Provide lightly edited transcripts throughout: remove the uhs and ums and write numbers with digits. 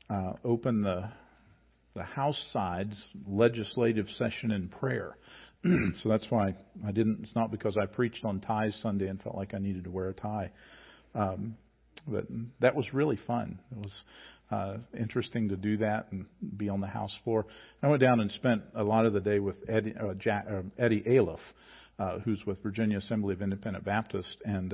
open the House side's legislative session in prayer. So that's why I didn't. It's not because I preached on ties Sunday and felt like I needed to wear a tie. But that was really fun. It was interesting to do that and be on the House floor. I went down and spent a lot of the day with Eddie Aliff, who's with Virginia Assembly of Independent Baptists, and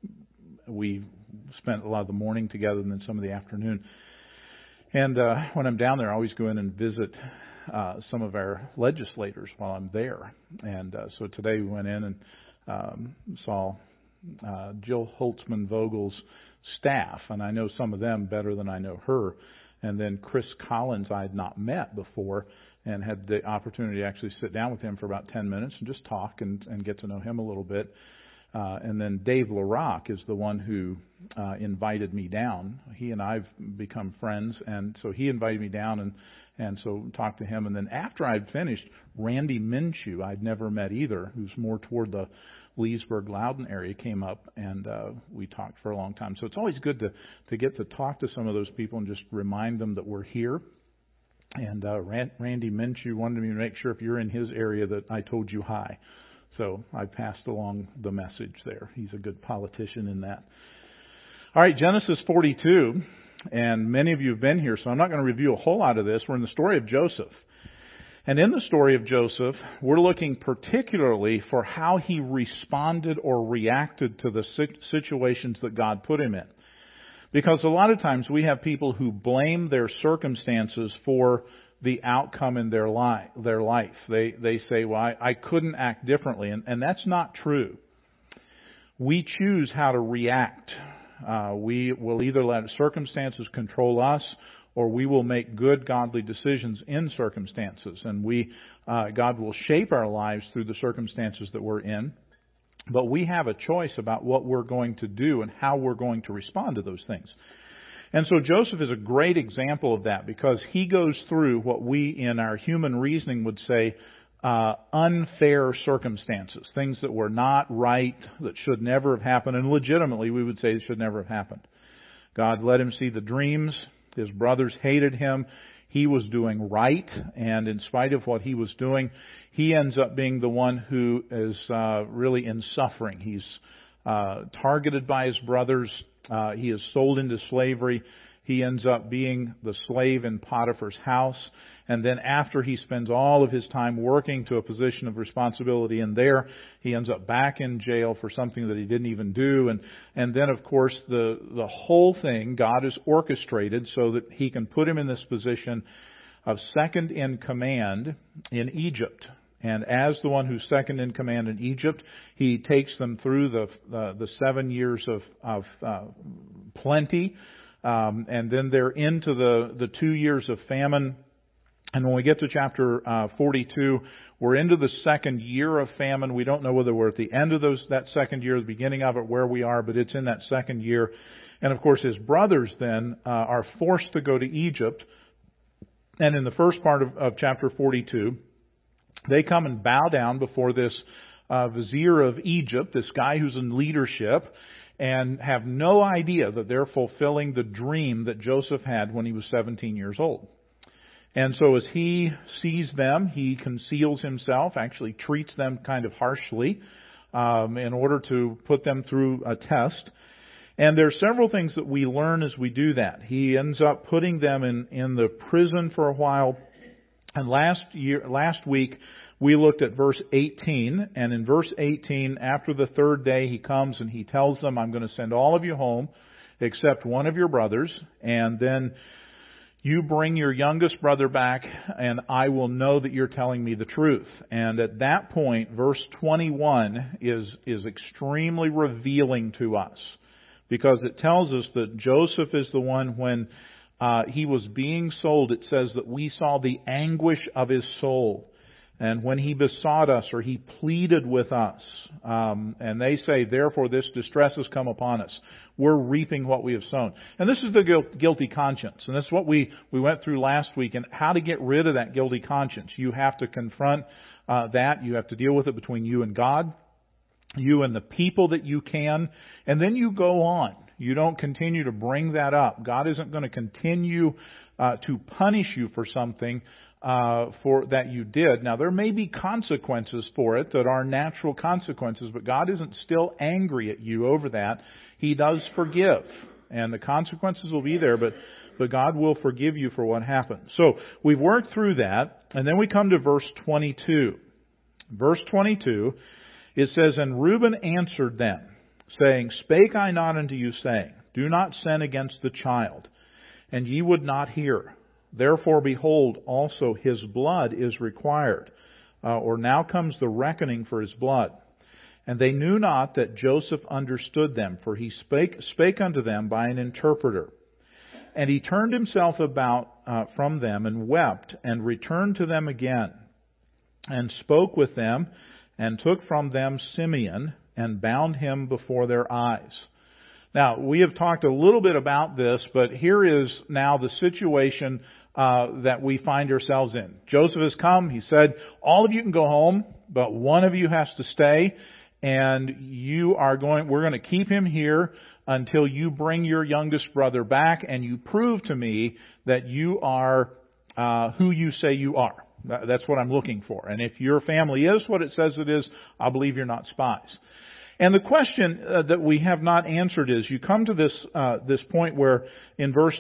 we spent a lot of the morning together and then some of the afternoon. And when I'm down there, I always go in and visit some of our legislators while I'm there. And so today we went in and saw Jill Holtzman Vogel's staff, and I know some of them better than I know her. And then Chris Collins I had not met before and had the opportunity to actually sit down with him for about 10 minutes and just talk and get to know him a little bit. And then Dave LaRock is the one who invited me down. He and I've become friends, and so he invited me down and so talked to him. And then after I'd finished, Randy Minshew, I'd never met either, who's more toward the Leesburg-Loudon area, came up, and we talked for a long time. So it's always good to get to talk to some of those people and just remind them that we're here. And Randy Minshew wanted me to make sure if you're in his area that I told you hi. So I passed along the message there. He's a good politician in that. All right, Genesis 42, and many of you have been here, so I'm not going to review a whole lot of this. We're in the story of Joseph. And in the story of Joseph, we're looking particularly for how he responded or reacted to the situations that God put him in. Because a lot of times we have people who blame their circumstances for the outcome in their life. They say, well, I couldn't act differently. And that's not true. We choose how to react. We will either let circumstances control us, or we will make good, godly decisions in circumstances. And God will shape our lives through the circumstances that we're in. But we have a choice about what we're going to do and how we're going to respond to those things. And so Joseph is a great example of that, because he goes through what we in our human reasoning would say unfair circumstances, things that were not right, that should never have happened, and legitimately we would say it should never have happened. God let him see the dreams. His brothers hated him. He was doing right, and in spite of what he was doing, he ends up being the one who is really in suffering. He's targeted by his brothers. He is sold into slavery. He ends up being the slave in Potiphar's house. And then after he spends all of his time working to a position of responsibility in there, he ends up back in jail for something that he didn't even do. And then, of course, the whole thing, God has orchestrated so that he can put him in this position of second in command in Egypt. And as the one who's second in command in Egypt, he takes them through the 7 years of plenty, and then they're into the 2 years of famine. And when we get to chapter 42, we're into the second year of famine. We don't know whether we're at the end of that second year, the beginning of it, where we are, but it's in that second year. And of course, his brothers then are forced to go to Egypt. And in the first part of chapter 42, they come and bow down before this vizier of Egypt, this guy who's in leadership, and have no idea that they're fulfilling the dream that Joseph had when he was 17 years old. And so as he sees them, he conceals himself, actually treats them kind of harshly in order to put them through a test. And there are several things that we learn as we do that. He ends up putting them in the prison for a while. And last week, we looked at verse 18, and in verse 18, after the third day, he comes and he tells them, I'm going to send all of you home except one of your brothers, and then you bring your youngest brother back, and I will know that you're telling me the truth. And at that point, verse 21 is extremely revealing to us, because it tells us that Joseph is the one when he was being sold. It says that we saw the anguish of his soul. And when he besought us, or he pleaded with us, and they say, therefore this distress has come upon us. We're reaping what we have sown. And this is the guilty conscience. And that's what we went through last week, and how to get rid of that guilty conscience. You have to confront that. You have to deal with it between you and God, you and the people that you can, and then you go on. You don't continue to bring that up. God isn't going to continue to punish you for something for that you did. Now, there may be consequences for it that are natural consequences, but God isn't still angry at you over that. He does forgive, and the consequences will be there, but God will forgive you for what happened. So, we've worked through that, and then we come to verse 22. Verse 22, it says, And Reuben answered them, saying, Spake I not unto you, saying, Do not sin against the child, and ye would not hear. Therefore, behold, also his blood is required. Or now comes the reckoning for his blood. And they knew not that Joseph understood them, for he spake unto them by an interpreter. And he turned himself about from them, and wept, and returned to them again, and spoke with them, and took from them Simeon, and bound him before their eyes. Now, we have talked a little bit about this, but here is now the situation that we find ourselves in. Joseph has come. He said, all of you can go home, but one of you has to stay, and we're going to keep him here until you bring your youngest brother back and you prove to me that you are who you say you are. That's what I'm looking for. And if your family is what it says it is, I believe you're not spies. And the question that we have not answered is, you come to this point where in verse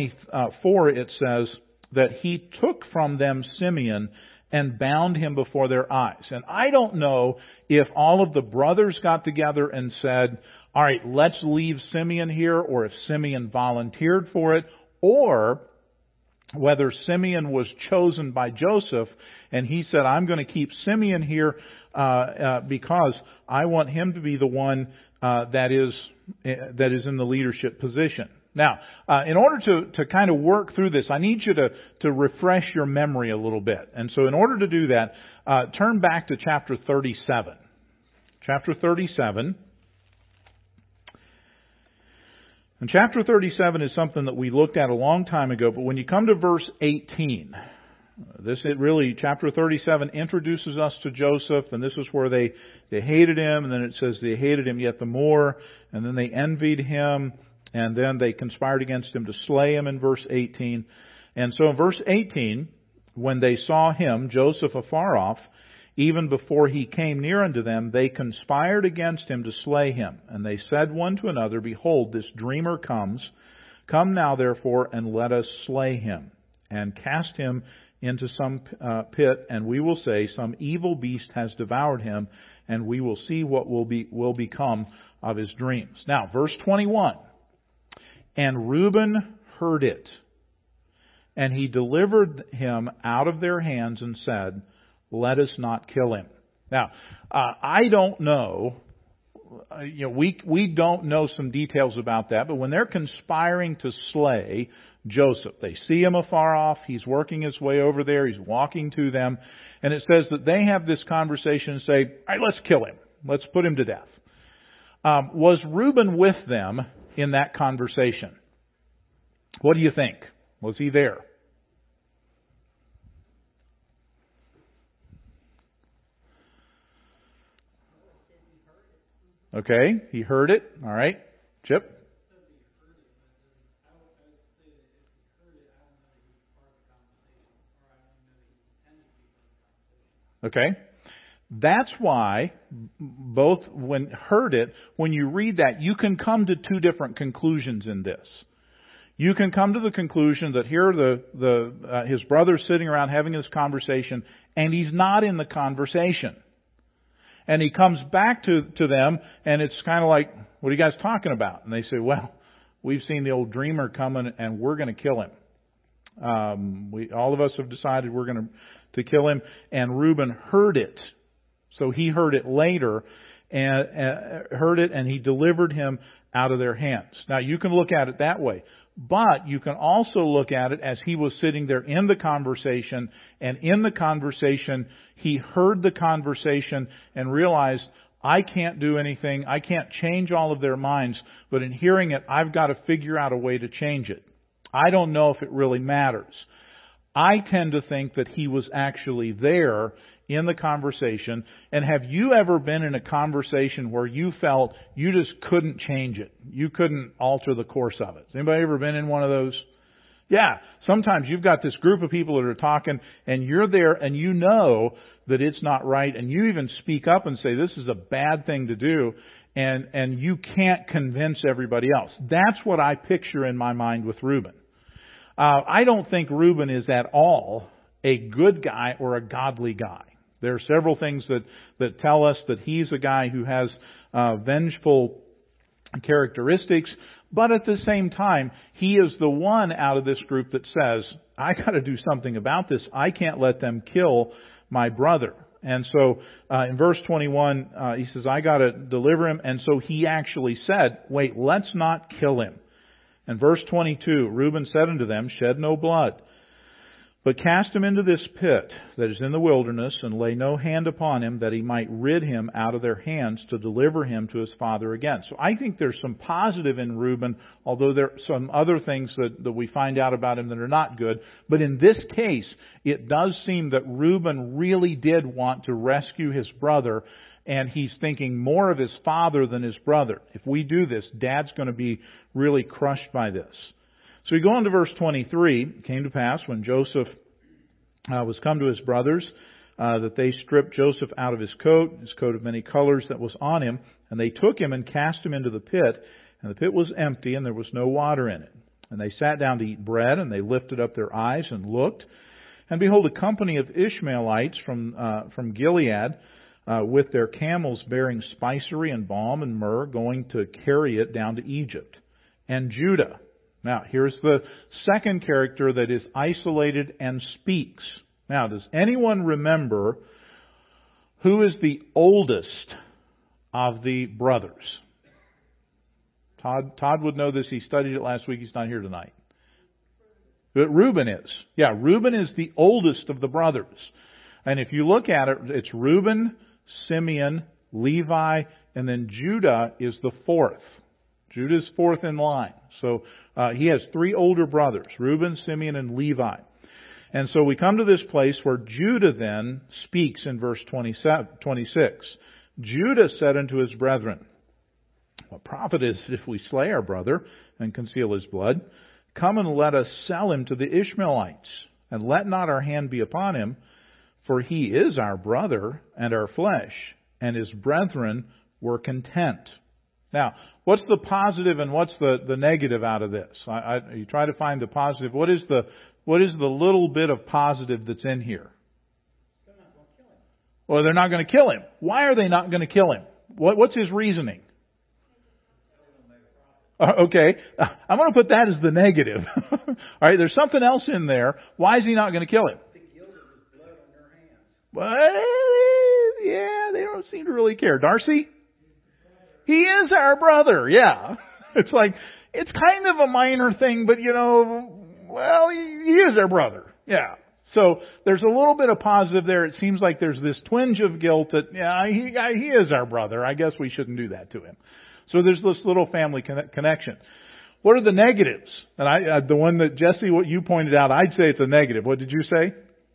24 it says that he took from them Simeon and bound him before their eyes. And I don't know if all of the brothers got together and said, all right, let's leave Simeon here, or if Simeon volunteered for it, or whether Simeon was chosen by Joseph and he said, I'm going to keep Simeon here because I want him to be the one that is in the leadership position. Now, in order to kind of work through this, I need you to refresh your memory a little bit. And so in order to do that, turn back to chapter 37. Chapter 37. And chapter 37 is something that we looked at a long time ago, but when you come to verse 18, chapter 37 introduces us to Joseph, and this is where they hated him, and then it says they hated him yet the more, and then they envied him, and then they conspired against him to slay him in verse 18. And so in verse 18, when they saw him, Joseph, afar off, even before he came near unto them, they conspired against him to slay him. And they said one to another, Behold, this dreamer comes. Come now, therefore, and let us slay him, and cast him into some pit, and we will say, Some evil beast has devoured him, and we will see what will become of his dreams. Now, verse 21. And Reuben heard it, and he delivered him out of their hands and said, Let us not kill him. Now, I don't know. We don't know some details about that, but when they're conspiring to slay Joseph, they see him afar off. He's working his way over there. He's walking to them, and it says that they have this conversation and say, "All right, let's kill him. Let's put him to death." Was Reuben with them in that conversation? What do you think? Was he there? Okay, he heard it. All right. Chip? Okay. That's why both when you read that, you can come to two different conclusions in this. You can come to the conclusion that here his brother's sitting around having this conversation, and he's not in the conversation. And he comes back to them, and it's kind of like, what are you guys talking about? And they say, well, we've seen the old dreamer coming, and we're going to kill him. All of us have decided we're going to kill him. And Reuben heard it. So he heard it later, and he delivered him out of their hands. Now, you can look at it that way. But you can also look at it as he was sitting there in the conversation, and in the conversation, he heard the conversation and realized, I can't do anything, I can't change all of their minds, but in hearing it, I've got to figure out a way to change it. I don't know if it really matters. I tend to think that he was actually there in the conversation? And have you ever been in a conversation where you felt you just couldn't change it? You couldn't alter the course of it? Has anybody ever been in one of those? Yeah. Sometimes you've got this group of people that are talking and you're there and you know that it's not right, and you even speak up and say this is a bad thing to do, and you can't convince everybody else. That's what I picture in my mind with Reuben. I don't think Reuben is at all a good guy or a godly guy. There are several things that tell us that he's a guy who has vengeful characteristics, but at the same time, he is the one out of this group that says, I got to do something about this. I can't let them kill my brother. And so in verse 21, he says, I got to deliver him. And so he actually said, wait, let's not kill him. And verse 22, Reuben said unto them, shed no blood, but cast him into this pit that is in the wilderness, and lay no hand upon him, that he might rid him out of their hands to deliver him to his father again. So I think there's some positive in Reuben, although there are some other things that we find out about him that are not good. But in this case, it does seem that Reuben really did want to rescue his brother, and he's thinking more of his father than his brother. If we do this, Dad's going to be really crushed by this. So we go on to verse 23. It came to pass when Joseph was come to his brothers, that they stripped Joseph out of his coat of many colors that was on him, and they took him and cast him into the pit, and the pit was empty, and there was no water in it. And they sat down to eat bread, and they lifted up their eyes and looked, and behold, a company of Ishmaelites from Gilead, with their camels bearing spicery and balm and myrrh, going to carry it down to Egypt. And Judah. Now, here's the second character that is isolated and speaks. Now, does anyone remember who is the oldest of the brothers? Todd would know this. He studied it last week. He's not here tonight. But Reuben is. Yeah, Reuben is the oldest of the brothers. And if you look at it, it's Reuben, Simeon, Levi, and then Judah is the fourth. Judah's fourth in line. So he has three older brothers, Reuben, Simeon, and Levi. And so we come to this place where Judah then speaks in verse 26. Judah said unto his brethren, what profit is it if we slay our brother and conceal his blood? Come and let us sell him to the Ishmaelites, and let not our hand be upon him, for he is our brother and our flesh, and his brethren were content. Now, what's the positive and what's the negative out of this? You try to find the positive. What is the little bit of positive that's in here? They're not going to kill him. Well, they're not going to kill him. Why are they not going to kill him? What's his reasoning? Okay, I'm going to put that as the negative. All right, there's something else in there. Why is he not going to kill him? The guilt of his blood on their hands. Well, yeah, they don't seem to really care. Darcy? He is our brother, yeah. It's like, it's kind of a minor thing, but well, he is our brother, yeah. So there's a little bit of positive there. It seems like there's this twinge of guilt that, yeah, he is our brother. I guess we shouldn't do that to him. So there's this little family connection. What are the negatives? And the one that Jesse, what you pointed out, I'd say it's a negative. What did you say?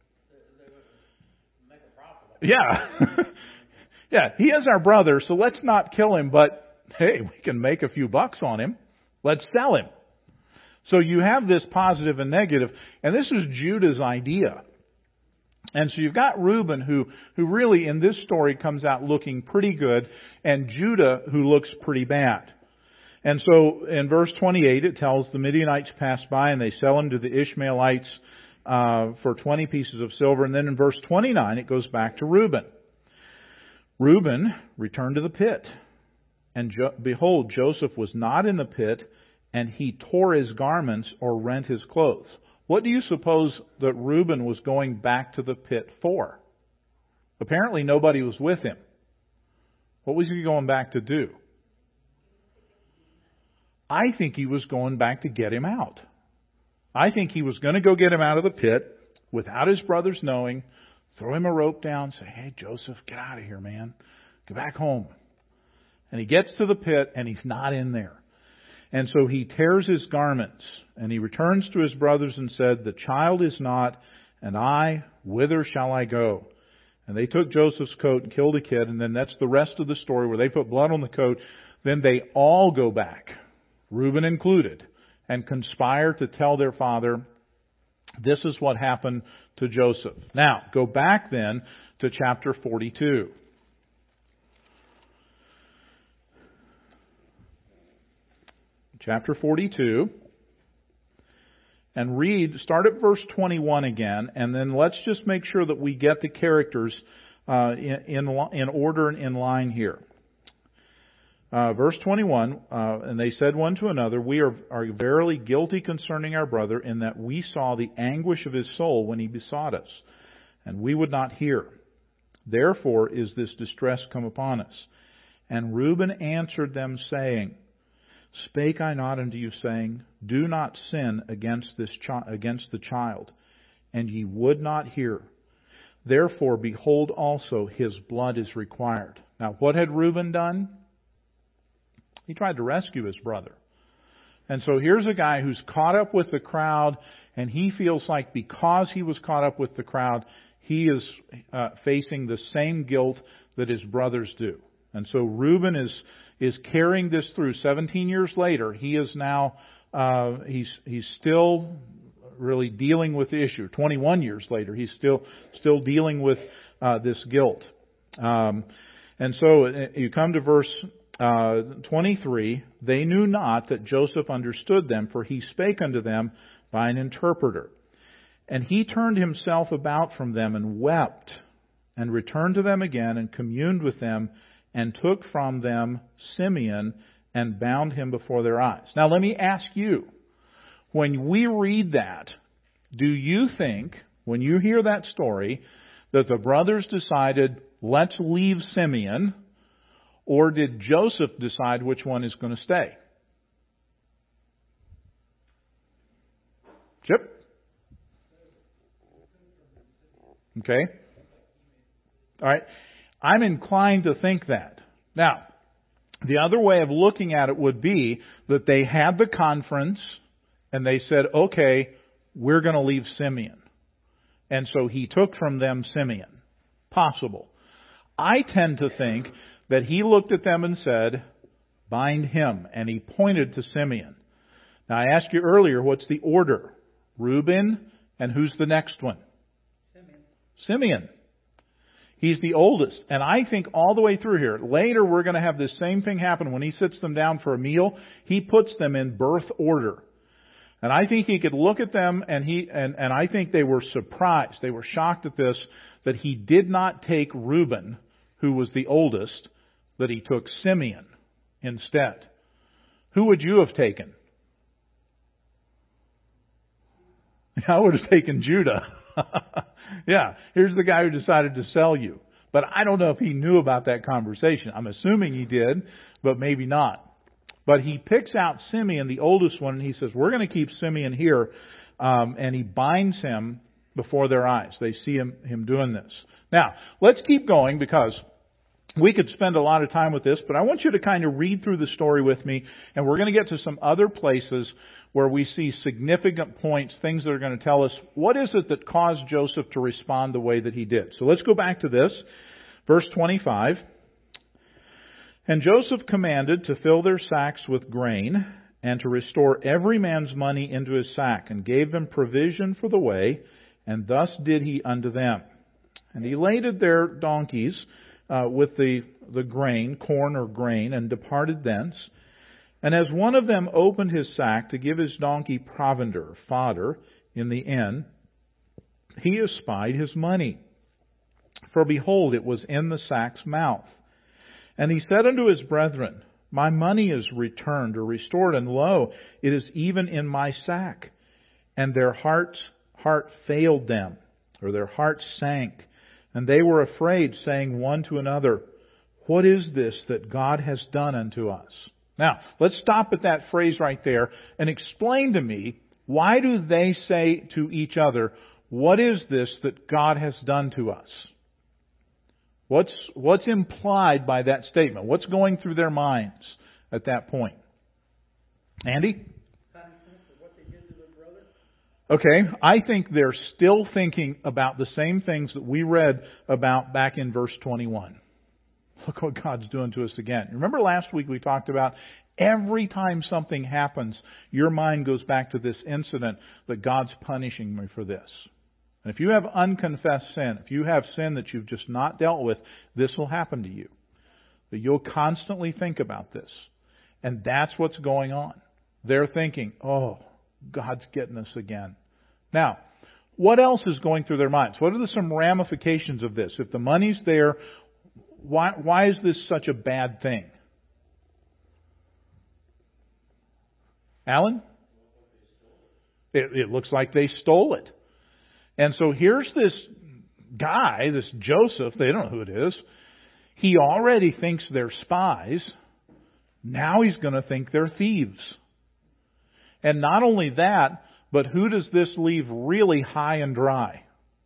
Yeah. Yeah, he is our brother, so let's not kill him, but hey, we can make a few bucks on him. Let's sell him. So you have this positive and negative, and this is Judah's idea. And so you've got Reuben who really in this story comes out looking pretty good, and Judah who looks pretty bad. And so in verse 28 it tells the Midianites pass by and they sell him to the Ishmaelites for 20 pieces of silver. And then in verse 29 it goes back to Reuben. Reuben returned to the pit, and behold, Joseph was not in the pit, and he tore his garments or rent his clothes. What do you suppose that Reuben was going back to the pit for? Apparently nobody was with him. What was he going back to do? I think he was going back to get him out. I think he was going to go get him out of the pit without his brothers knowing, throw him a rope down, say, hey, Joseph, get out of here, man. Get back home. And he gets to the pit, and he's not in there. And so he tears his garments, and he returns to his brothers and said, the child is not, and I, whither shall I go? And they took Joseph's coat and killed a kid, and then that's the rest of the story where they put blood on the coat. Then they all go back, Reuben included, and conspire to tell their father, this is what happened to Joseph. Now, go back then to chapter 42. Chapter 42. And start at verse 21 again, and then let's just make sure that we get the characters in order and in line here. Verse 21, and they said one to another, we are verily guilty concerning our brother, in that we saw the anguish of his soul when he besought us, and we would not hear. Therefore is this distress come upon us. And Reuben answered them, saying, Spake I not unto you, saying, Do not sin against the child, and ye would not hear. Therefore, behold also, his blood is required. Now, what had Reuben done? He tried to rescue his brother. And so here's a guy who's caught up with the crowd, and he feels like because he was caught up with the crowd, he is facing the same guilt that his brothers do. And so Reuben is carrying this through. 17 years later, he is now, he's still really dealing with the issue. 21 years later, he's still dealing with this guilt. And so you come to verse 23, they knew not that Joseph understood them, for he spake unto them by an interpreter. And he turned himself about from them and wept, and returned to them again, and communed with them, and took from them Simeon, and bound him before their eyes. Now let me ask you, when we read that, do you think, when you hear that story, that the brothers decided, let's leave Simeon, or did Joseph decide which one is going to stay? Chip? Okay. All right. I'm inclined to think that. Now, the other way of looking at it would be that they had the conference and they said, okay, we're going to leave Simeon. And so he took from them Simeon. Possible. I tend to think that he looked at them and said, bind him. And he pointed to Simeon. Now I asked you earlier, what's the order? Reuben, and who's the next one? Simeon. He's the oldest. And I think all the way through here, later we're going to have this same thing happen when he sits them down for a meal. He puts them in birth order. And I think he could look at them and I think they were surprised. They were shocked at this, that he did not take Reuben, who was the oldest, that he took Simeon instead. Who would you have taken? I would have taken Judah. Yeah, here's the guy who decided to sell you. But I don't know if he knew about that conversation. I'm assuming he did, but maybe not. But he picks out Simeon, the oldest one, and he says, we're going to keep Simeon here. And he binds him before their eyes. They see him doing this. Now, let's keep going because we could spend a lot of time with this, but I want you to kind of read through the story with me, and we're going to get to some other places where we see significant points, things that are going to tell us what is it that caused Joseph to respond the way that he did. So let's go back to this. Verse 25. And Joseph commanded to fill their sacks with grain, and to restore every man's money into his sack, and gave them provision for the way, and thus did he unto them. And he laded their donkeys with the grain, corn or grain, and departed thence. And as one of them opened his sack to give his donkey provender, fodder, in the inn, he espied his money. For behold, it was in the sack's mouth. And he said unto his brethren, My money is returned or restored, and lo, it is even in my sack. And their heart failed them, or their hearts sank. And they were afraid, saying one to another, What is this that God has done unto us? Now, let's stop at that phrase right there and explain to me, why do they say to each other, what is this that God has done to us? What's implied by that statement? What's going through their minds at that point? Andy? Okay, I think they're still thinking about the same things that we read about back in verse 21. Look what God's doing to us again. Remember last week we talked about every time something happens, your mind goes back to this incident that God's punishing me for this. And if you have unconfessed sin, if you have sin that you've just not dealt with, this will happen to you. That you'll constantly think about this. And that's what's going on. They're thinking, oh, God's getting us again. Now, what else is going through their minds? What are some ramifications of this? If the money's there, why is this such a bad thing? Alan? It looks like they stole it. And so here's this guy, this Joseph, they don't know who it is. He already thinks they're spies. Now he's going to think they're thieves. And not only that, but who does this leave really high and dry?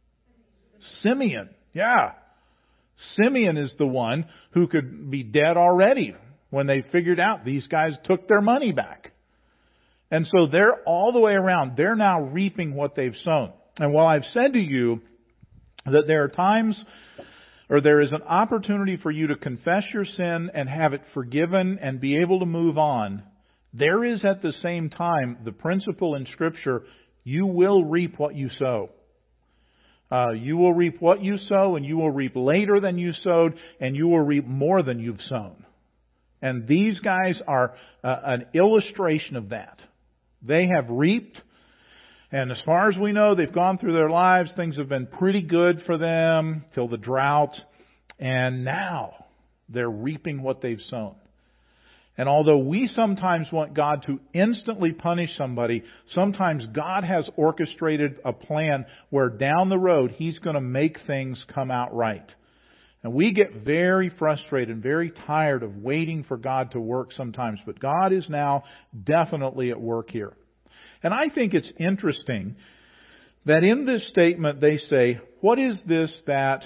Simeon. Yeah. Simeon is the one who could be dead already when they figured out these guys took their money back. And so they're all the way around. They're now reaping what they've sown. And while I've said to you that there are times, or there is an opportunity for you to confess your sin and have it forgiven and be able to move on, there is at the same time the principle in Scripture, you will reap what you sow. You will reap what you sow, and you will reap later than you sowed, and you will reap more than you've sown. And these guys are an illustration of that. They have reaped, and as far as we know, they've gone through their lives. Things have been pretty good for them till the drought, and now they're reaping what they've sown. And although we sometimes want God to instantly punish somebody, sometimes God has orchestrated a plan where down the road He's going to make things come out right. And we get very frustrated and very tired of waiting for God to work sometimes. But God is now definitely at work here. And I think it's interesting that in this statement they say, what is this that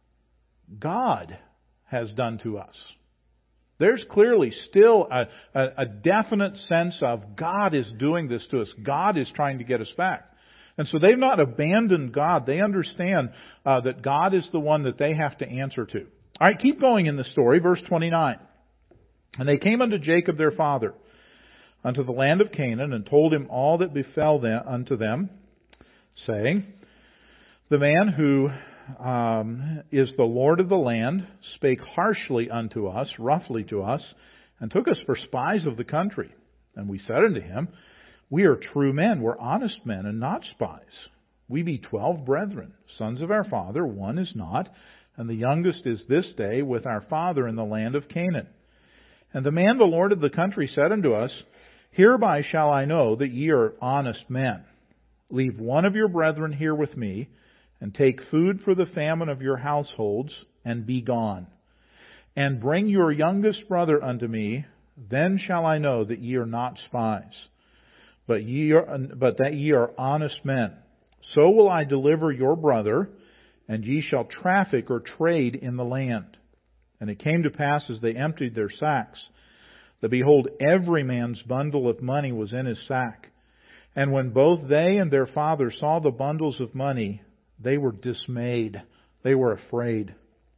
God has done to us? There's clearly still a definite sense of God is doing this to us. God is trying to get us back. And so they've not abandoned God. They understand that God is the one that they have to answer to. All right, keep going in the story. Verse 29. And they came unto Jacob their father, unto the land of Canaan, and told him all that befell unto them, saying, the man who is the Lord of the land spake harshly unto us, roughly to us, and took us for spies of the country. And we said unto him, we are true men, we're honest men, and not spies. We be 12 brethren, sons of our father, one is not, and the youngest is this day with our father in the land of Canaan. And the man, the Lord of the country, said unto us, hereby shall I know that ye are honest men. Leave one of your brethren here with me, and take food for the famine of your households, and be gone. And bring your youngest brother unto me, then shall I know that ye are not spies, but that ye are honest men. So will I deliver your brother, and ye shall traffic or trade in the land. And it came to pass, as they emptied their sacks, that behold, every man's bundle of money was in his sack. And when both they and their father saw the bundles of money, they were dismayed. They were afraid.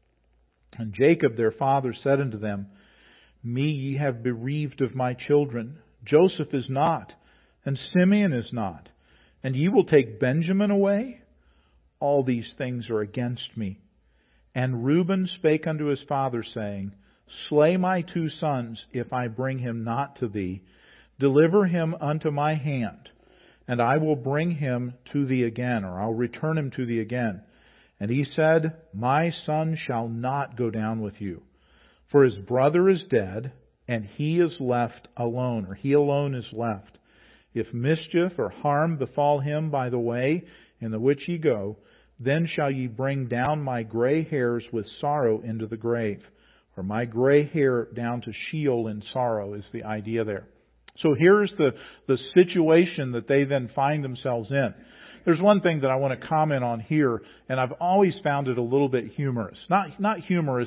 And Jacob their father said unto them, me ye have bereaved of my children. Joseph is not, and Simeon is not. And ye will take Benjamin away? All these things are against me. And Reuben spake unto his father, saying, slay my 2 sons, if I bring him not to thee. Deliver him unto my hand. And I will bring him to thee again, or I'll return him to thee again. And he said, my son shall not go down with you, for his brother is dead, and he is left alone, or he alone is left. If mischief or harm befall him by the way in the which ye go, then shall ye bring down my gray hairs with sorrow into the grave, or my gray hair down to Sheol in sorrow is the idea there. So here's the situation that they then find themselves in. There's one thing that I want to comment on here, and I've always found it a little bit humorous. Not humorous,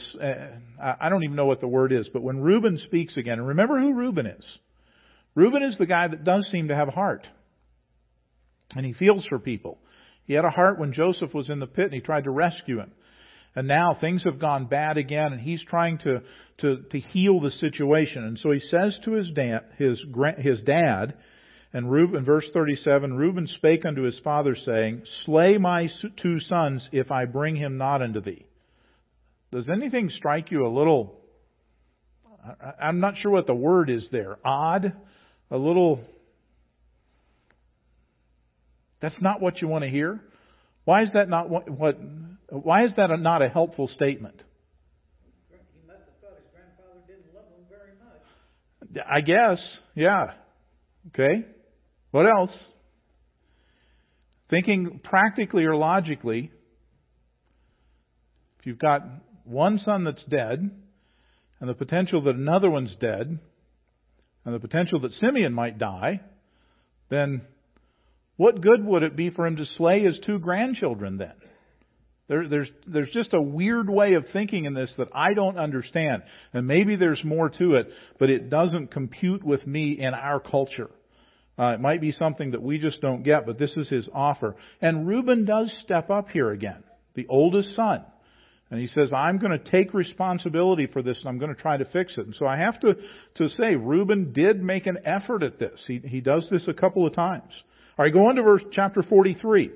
I don't even know what the word is, but when Reuben speaks again, and remember who Reuben is. Reuben is the guy that does seem to have a heart. And he feels for people. He had a heart when Joseph was in the pit and he tried to rescue him. And now things have gone bad again, and he's trying to heal the situation. And so he says to his dad, and Reuben, verse 37, Reuben spake unto his father, saying, Slay my 2 sons, if I bring him not unto thee. Does anything strike you a little, I'm not sure what the word is there, odd? A little, that's not what you want to hear? Why is that not why is that not a helpful statement? He must have thought his grandfather didn't love him very much. I guess, yeah. Okay. What else? Thinking practically or logically, if you've got one son that's dead, and the potential that another one's dead, and the potential that Simeon might die, then what good would it be for him to slay his 2 grandchildren then? There's just a weird way of thinking in this that I don't understand. And maybe there's more to it, but it doesn't compute with me in our culture. It might be something that we just don't get, but this is his offer. And Reuben does step up here again, the oldest son. And he says, I'm going to take responsibility for this and I'm going to try to fix it. And so I have to say, Reuben did make an effort at this. He does this a couple of times. All right, go on to chapter 43.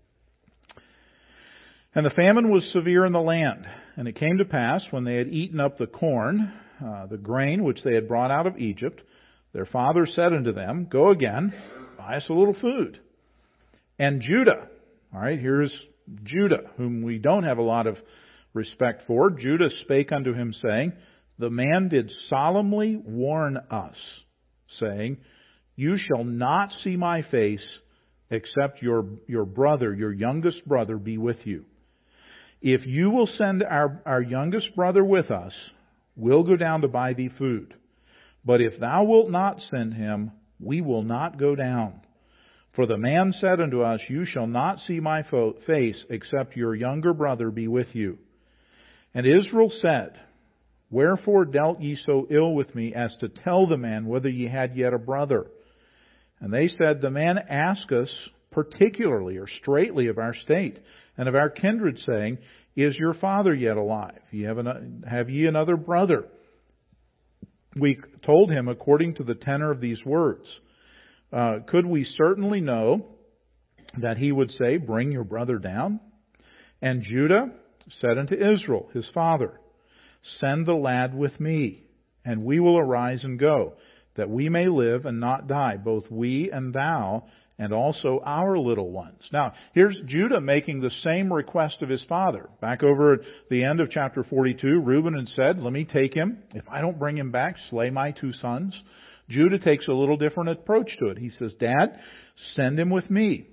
And the famine was severe in the land. And it came to pass, when they had eaten up the corn, the grain which they had brought out of Egypt, their father said unto them, Go again, buy us a little food. And Judah, all right, here's Judah, whom we don't have a lot of respect for. Judah spake unto him, saying, The man did solemnly warn us, saying, You shall not see my face, except your brother, your youngest brother, be with you. If you will send our youngest brother with us, we'll go down to buy thee food. But if thou wilt not send him, we will not go down. For the man said unto us, You shall not see my face, except your younger brother be with you. And Israel said, Wherefore dealt ye so ill with me, as to tell the man whether ye had yet a brother? And they said, The man asked us particularly or straightly of our state, and of our kindred, saying, Is your father yet alive? Have ye another brother? We told him according to the tenor of these words. Could we certainly know that he would say, Bring your brother down? And Judah said unto Israel, his father, Send the lad with me, and we will arise and go, that we may live and not die, both we and thou, and also our little ones. Now, here's Judah making the same request of his father. Back over at the end of chapter 42, Reuben had said, Let me take him. If I don't bring him back, slay my 2 sons. Judah takes a little different approach to it. He says, Dad, send him with me.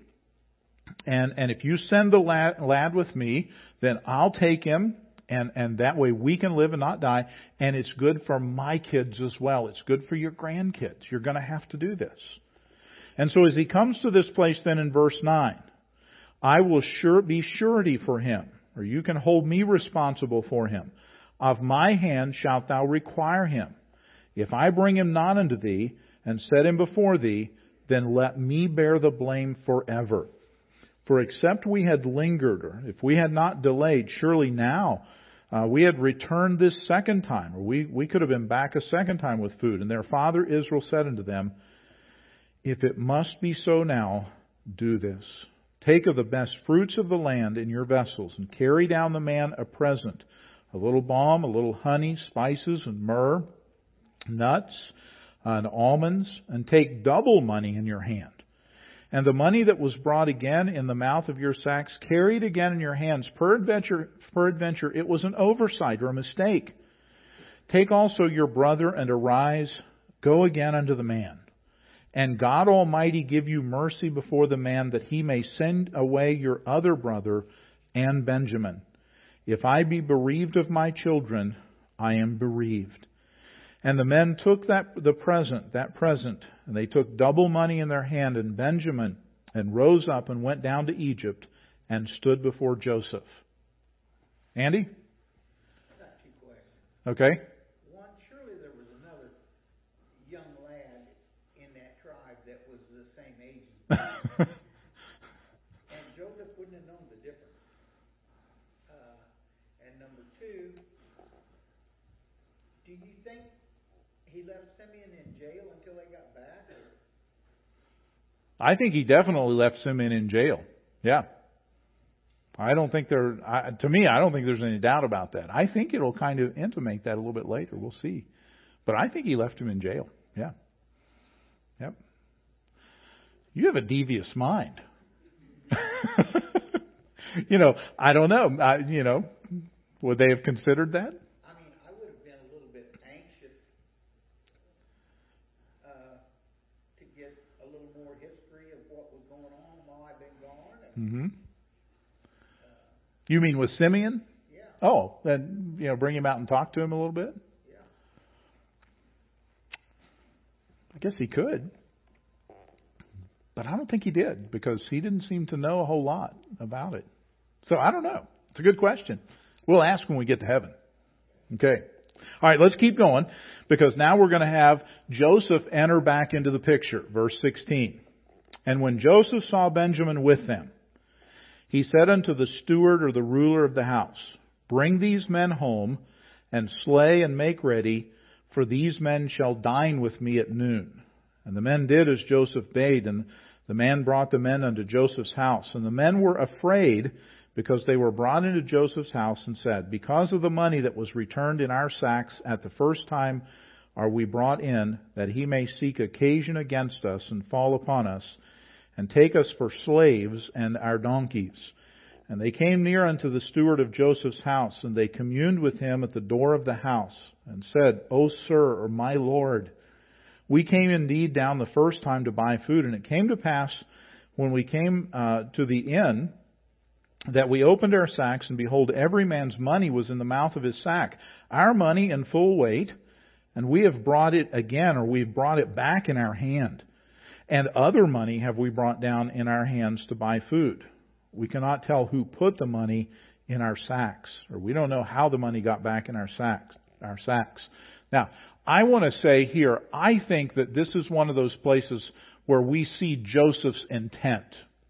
And if you send the lad with me, then I'll take him, and that way we can live and not die. And it's good for my kids as well. It's good for your grandkids. You're going to have to do this. And so as he comes to this place then in verse 9, I will be surety for him, or you can hold me responsible for him. Of my hand shalt thou require him. If I bring him not unto thee, and set him before thee, then let me bear the blame forever. For except we had lingered, or if we had not delayed, surely now we had returned this second time, or we could have been back a second time with food. And their father Israel said unto them, If it must be so now, do this. Take of the best fruits of the land in your vessels, and carry down the man a present, a little balm, a little honey, spices, and myrrh, nuts, and almonds, and take double money in your hand. And the money that was brought again in the mouth of your sacks, carried again in your hands. Peradventure it was an oversight or a mistake. Take also your brother, and arise, go again unto the man. And God Almighty give you mercy before the man, that he may send away your other brother and Benjamin. If I be bereaved of my children, I am bereaved. And the men took that present, and they took double money in their hand and Benjamin, and rose up and went down to Egypt, and stood before Joseph. Andy? I've got 2 questions. Okay. One, surely there was another young lad in that tribe that was the same age as wouldn't have known the difference. And number two, do you think he left Simeon in jail until they got back? I think he definitely left Simeon in jail. Yeah. I don't think I don't think there's any doubt about that. I think it'll kind of intimate that a little bit later. We'll see. But I think he left him in jail. Yeah. Yep. You have a devious mind. I don't know. Would they have considered that? I mean, I would have been a little bit anxious to get a little more history of what was going on while I've been gone. Mm-hmm. You mean with Simeon? Yeah. Oh, then, bring him out and talk to him a little bit? Yeah. I guess he could. But I don't think he did, because he didn't seem to know a whole lot about it. So I don't know. It's a good question. We'll ask when we get to heaven. Okay. All right, let's keep going, because now we're going to have Joseph enter back into the picture. Verse 16. And when Joseph saw Benjamin with them, he said unto the steward or the ruler of the house, Bring these men home, and slay and make ready, for these men shall dine with me at noon. And the men did as Joseph bade, and the man brought the men unto Joseph's house. And the men were afraid, because they were brought into Joseph's house, and said, Because of the money that was returned in our sacks at the first time are we brought in, that he may seek occasion against us, and fall upon us, and take us for slaves and our donkeys. And they came near unto the steward of Joseph's house, and they communed with him at the door of the house, and said, O sir, or my lord, we came indeed down the first time to buy food, and it came to pass, when we came to the inn, that we opened our sacks, and behold, every man's money was in the mouth of his sack, our money in full weight, and we have brought it again, or we've brought it back in our hand. And other money have we brought down in our hands to buy food. We cannot tell who put the money in our sacks, or we don't know how the money got back in our sacks. Now, I want to say here, I think that this is one of those places where we see Joseph's intent.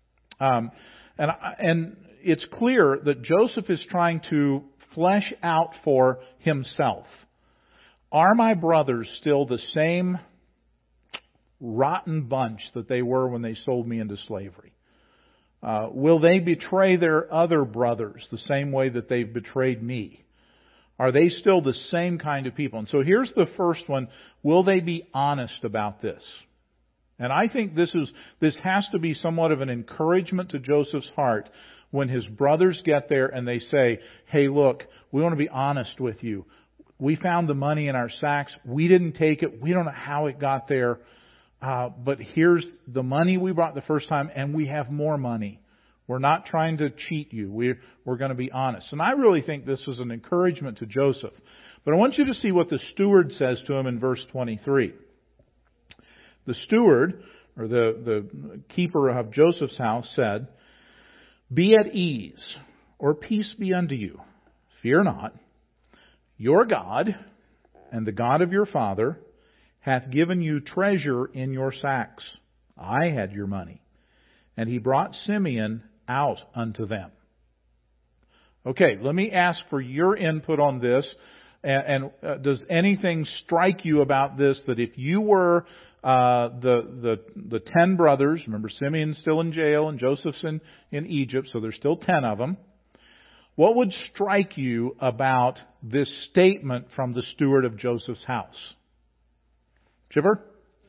And it's clear that Joseph is trying to flesh out for himself. Are my brothers still the same rotten bunch that they were when they sold me into slavery? Will they betray their other brothers the same way that they've betrayed me? Are they still the same kind of people? And so here's the first one. Will they be honest about this? And I think this has to be somewhat of an encouragement to Joseph's heart when his brothers get there and they say, Hey, look, we want to be honest with you. We found the money in our sacks. We didn't take it. We don't know how it got there. But here's the money we brought the first time, and we have more money. We're not trying to cheat you. We're going to be honest. And I really think this is an encouragement to Joseph. But I want you to see what the steward says to him in verse 23. The steward, or the keeper of Joseph's house, said, Be at ease, or peace be unto you. Fear not. Your God, and the God of your father, hath given you treasure in your sacks. I had your money. And he brought Simeon out unto them. Okay, let me ask for your input on this. And does anything strike you about this, that if you were the 10 brothers, remember Simeon's still in jail and Joseph's in Egypt, so there's still 10 of them. What would strike you about this statement from the steward of Joseph's house? Chipper?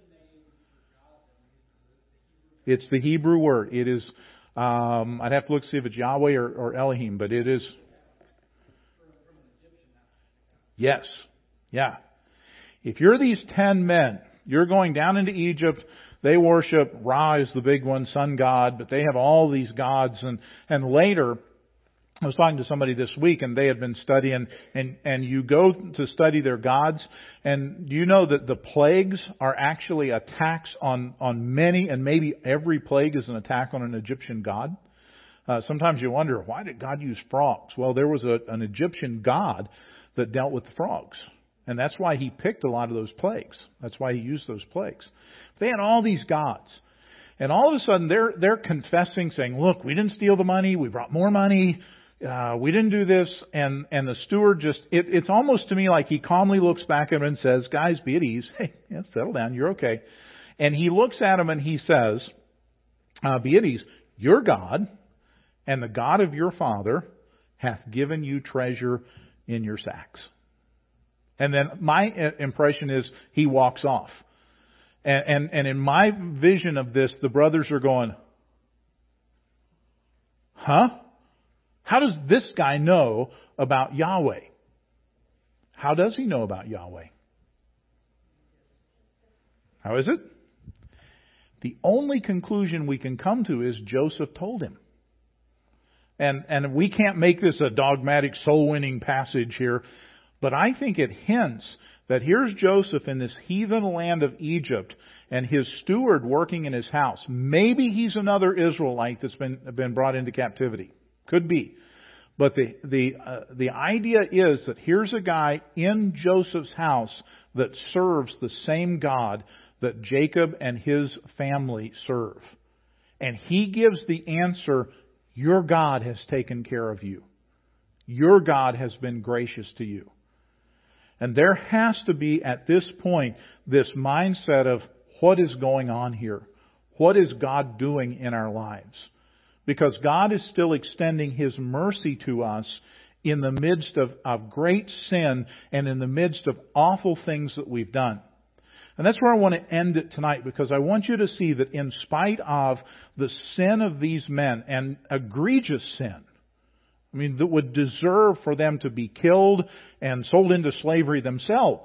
It's the Hebrew word. It is, I'd have to look to see if it's Yahweh or Elohim, but it is. Yes. Yeah. If you're these 10 men, you're going down into Egypt. They worship Ra is the big one, sun god, but they have all these gods. And later, I was talking to somebody this week, and they had been studying, and you go to study their gods, and do you know that the plagues are actually attacks on many, and maybe every plague is an attack on an Egyptian god? Sometimes you wonder, why did God use frogs? Well, there was an Egyptian god that dealt with the frogs. And that's why he picked a lot of those plagues. That's why he used those plagues. They had all these gods. And all of a sudden they're confessing, saying, look, we didn't steal the money, we brought more money, we didn't do this, and the steward just, it's almost to me like he calmly looks back at him and says, guys, be at ease, hey, yeah, settle down, you're okay. And he looks at him and he says, be at ease, your God and the God of your father hath given you treasure in your sacks. And then my impression is he walks off. And in my vision of this, the brothers are going, huh? How does this guy know about Yahweh? How does he know about Yahweh? How is it? The only conclusion we can come to is Joseph told him. And we can't make this a dogmatic soul-winning passage here, but I think it hints that here's Joseph in this heathen land of Egypt and his steward working in his house. Maybe he's another Israelite that's been brought into captivity. Could be. But the idea is that here's a guy in Joseph's house that serves the same God that Jacob and his family serve. And he gives the answer, your God has taken care of you. Your God has been gracious to you. And there has to be, at this point, this mindset of what is going on here? What is God doing in our lives? Because God is still extending His mercy to us in the midst of great sin and in the midst of awful things that we've done. And that's where I want to end it tonight, because I want you to see that in spite of the sin of these men, and egregious sin, I mean, that would deserve for them to be killed and sold into slavery themselves,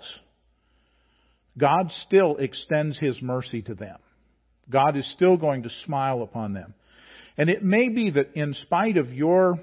God still extends His mercy to them. God is still going to smile upon them. And it may be that in spite of your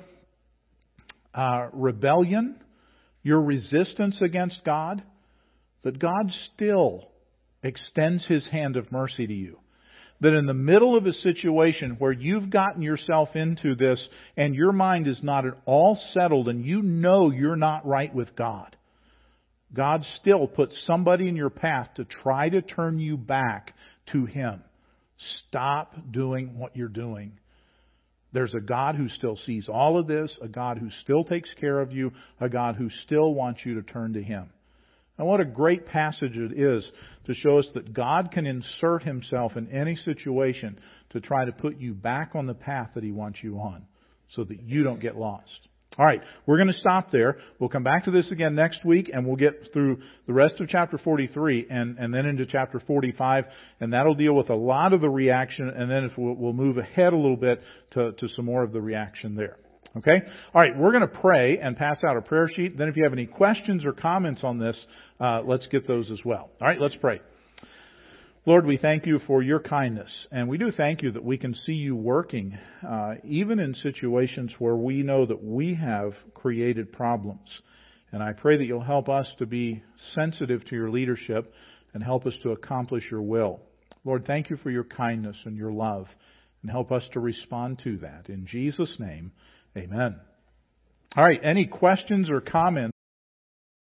rebellion, your resistance against God, that God still extends His hand of mercy to you. That in the middle of a situation where you've gotten yourself into this and your mind is not at all settled and you know you're not right with God, God still puts somebody in your path to try to turn you back to Him. Stop doing what you're doing. There's a God who still sees all of this, a God who still takes care of you, a God who still wants you to turn to Him. And what a great passage it is to show us that God can insert Himself in any situation to try to put you back on the path that He wants you on so that you don't get lost. All right, we're going to stop there. We'll come back to this again next week, and we'll get through the rest of chapter 43 and then into chapter 45, and that'll deal with a lot of the reaction, and then we'll move ahead a little bit to some more of the reaction there. Okay? All right, we're going to pray and pass out a prayer sheet. Then if you have any questions or comments on this, let's get those as well. All right, let's pray. Lord, we thank You for Your kindness, and we do thank You that we can see You working, even in situations where we know that we have created problems. And I pray that You'll help us to be sensitive to Your leadership and help us to accomplish Your will. Lord, thank You for Your kindness and Your love, and help us to respond to that. In Jesus' name, amen. All right, any questions or comments?